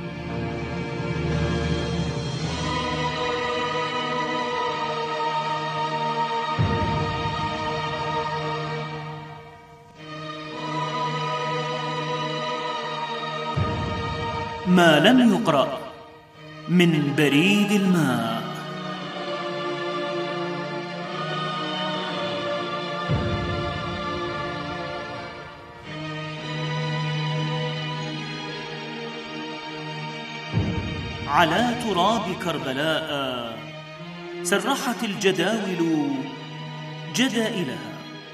ما لم يقرأ من بريد الماء. على تراب كربلاء سرحت الجداول جدائلها،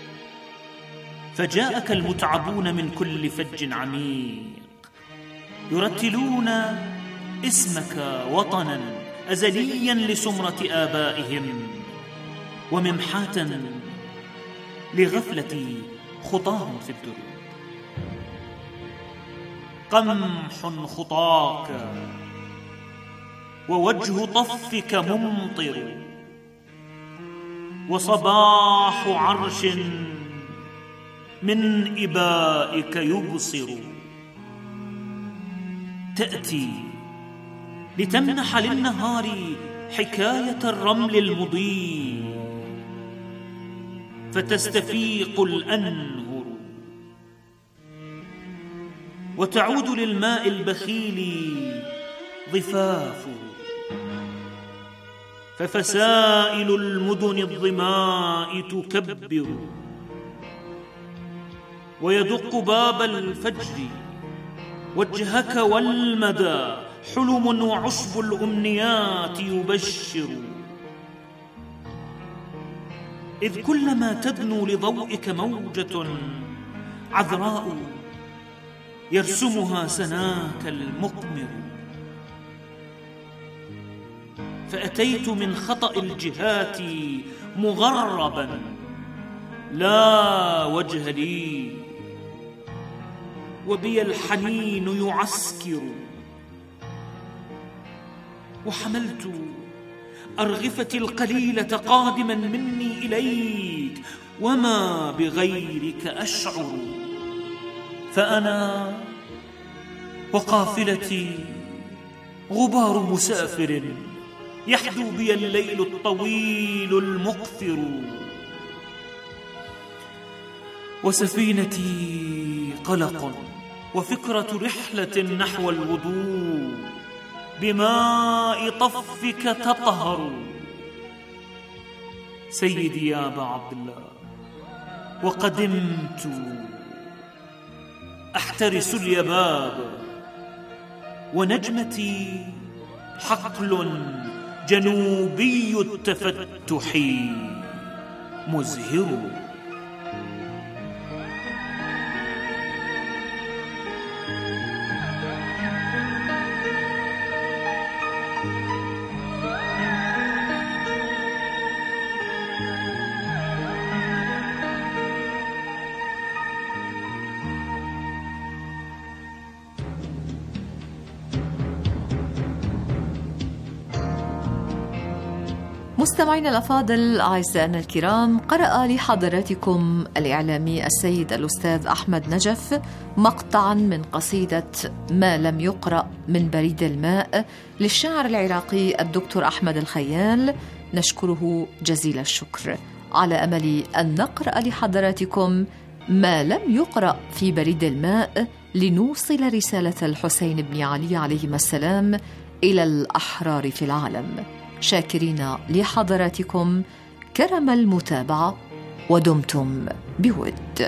فجاءك المتعبون من كل فج عميق يرتلون اسمك وطنا أزليا لسمرة آبائهم، وممحاة لغفلة خطاهم في الدروب. قمح خطاك ووجه طفك ممطر، وصباح عرش من إبائك يبصر. تأتي لتمنح للنهار حكاية الرمل المضيء، فتستفيق الأنهر، وتعود للماء البخيل ضفافه، ففسائل المدن الظماء تكبر، ويدق باب الفجر وجهك والمدى حلم وعشب الأمنيات يبشر. إذ كلما تدنو لضوئك موجة عذراء يرسمها سناك المقمر. فأتيت من خطأ الجهات مغربا لا وجه لي، وبي الحنين يعسكر، وحملت أرغفتي القليلة قادما مني إليك، وما بغيرك أشعر. فأنا وقافلتي غبار مسافر يحدو بي الليل الطويل المقفر، وسفينتي قلق وفكرة رحلة نحو الوضوء، بماء طفك تطهر. سيدي يا أبا عبد الله، وقدمت أحترس اليباب، ونجمتي حقل جنوبي التفتح مزهر. مستمعينا الأفاضل أعزائنا الكرام، قرأ لحضراتكم الإعلامي السيد الأستاذ أحمد نجف مقطعا من قصيدة ما لم يقرأ من بريد الماء للشاعر العراقي الدكتور أحمد الخيال، نشكره جزيل الشكر، على أمل أن نقرأ لحضراتكم ما لم يقرأ في بريد الماء لنوصل رسالة الحسين بن علي عليهما السلام إلى الأحرار في العالم. شاكرين لحضراتكم كرم المتابعة، ودمتم بود.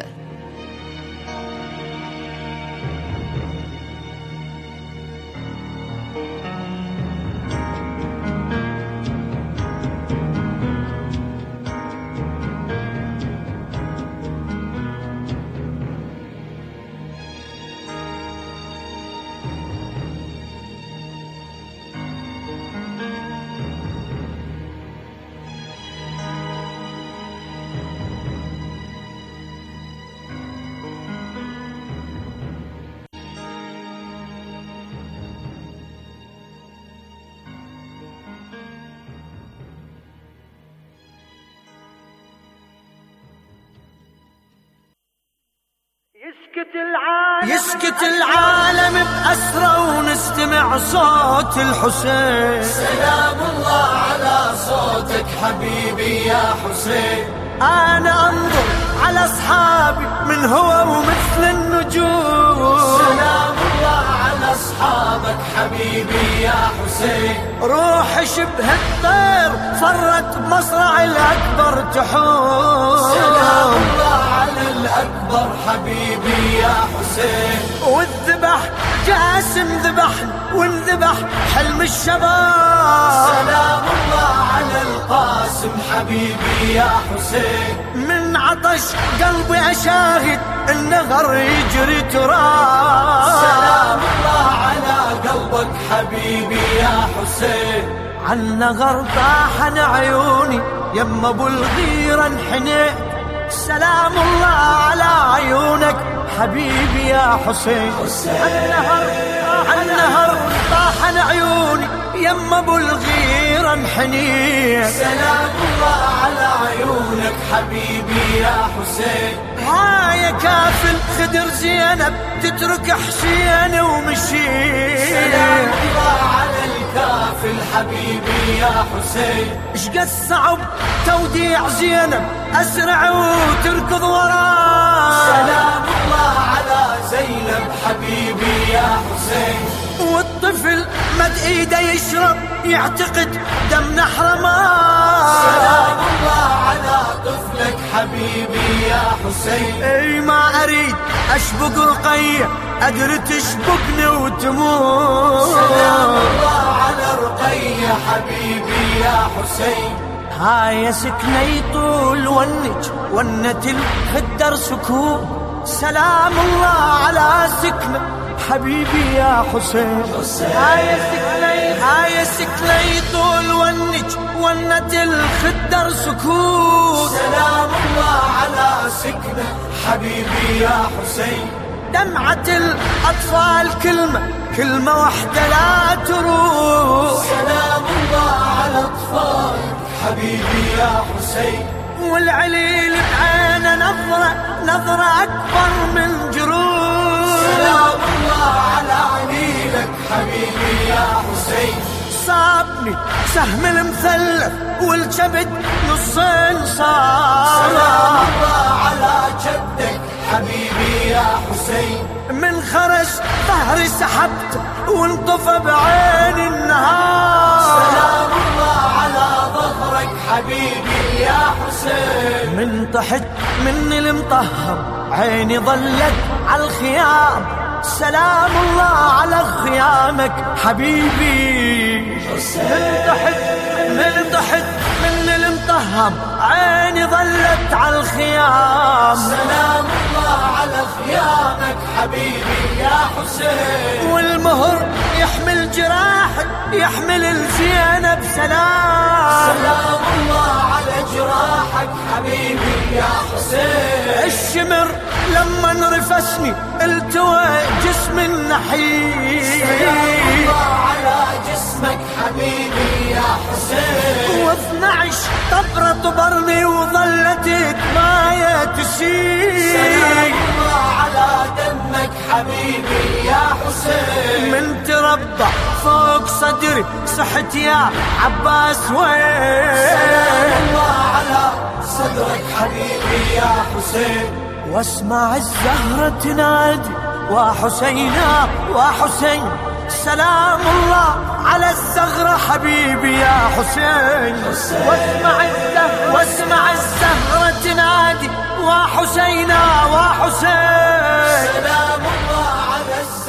يسكت العالم بأسرى ونستمع صوت الحسين. سلام الله على صوتك حبيبي يا حسين. أنا أنظر على أصحابي من هو ومثل النجوم. سلام الله على أصحابك حبيبي يا حسين. روح شبه الطير فرت بمصرع الأكبر تحوم. سلام الله على الأكبر حبيبي يا حسين. والذبح جاسم ذبحنا وانذبح حلم الشباب. سلام الله على القاسم حبيبي يا حسين. من عطش قلبي أشاهد النهر يجري تراب. سلام الله على قلبك حبيبي يا حسين. عالنهر طاحن عيوني يما ابو الغيرة انحنيت. سلام الله على عيونك حبيبي يا حسين. عالنهر طاحن عيوني يما ابو الغيرة انحنيت. سلام الله على عيونك حبيبي يا حسين. هاي كافل خدر زينب تترك حسين ومشي. سلام الله على الكافل حبيبي يا حسين. اشقد صعب توديع زينب اسرع وتركض وراه. سلام الله على زينب حبيبي يا حسين. والطفل مد ايده يشرب يعتقد دم نحر ماء. سلام الله على طفلك حبيبي يا حسين. اي ما اريد اشبق رقية ادري تشبقني وتموت. سلام الله على رقية حبيبي يا حسين. هاي سكنة يطول ونت الخدر سكون. سلام الله على سكنة حبيبي يا حسين. هاي سكنة يطول ونت الخدر سكون. سلام الله على سكنة حبيبي يا حسين. دمعة الأطفال كلمة واحدة لا تروح. سلام الله على أطفال حبيبي يا حسين. والعليل بعينه نظرة أكبر من جروح. سلام الله على عليلك حبيبي يا حسين. صابني سهم المثلث والجبد نصين صار. سلام الله على جدك حبيبي يا حسين. من خرج ظهري سحبت وانطفى بعين النهار. سلام الله على ظهرك حبيبي يا حسين. من تحت مني المطهر عيني ظلت على الخيام. سلام الله على خيامك حبيبي. من تحت مني المطهر عيني ظلت على الخيام. سلام الله على خيامك حبيبي يا حسين. والمهر يحمل جراحك يحمل الزينب سلام. سلام الله على جراحك حبيبي يا حسين. الشمر لما انرفسني التوى جسم النحيل. سلام الله على جسمك حبيبي يا حسين. و12 طبرة طبرني وظلت دمايا تسيل. سلام الله على دمك حبيبي يا حسين. من تربع فوق صدري صحت يا عباس وين. سلام الله على صدرك حبيبي يا حسين. واسمع الزهرة تنادي وحسينا وحسين. سلام الله على الزهرة حبيبي يا حسين. واسمع الزهرة تنادي وحسينا وحسين. سلام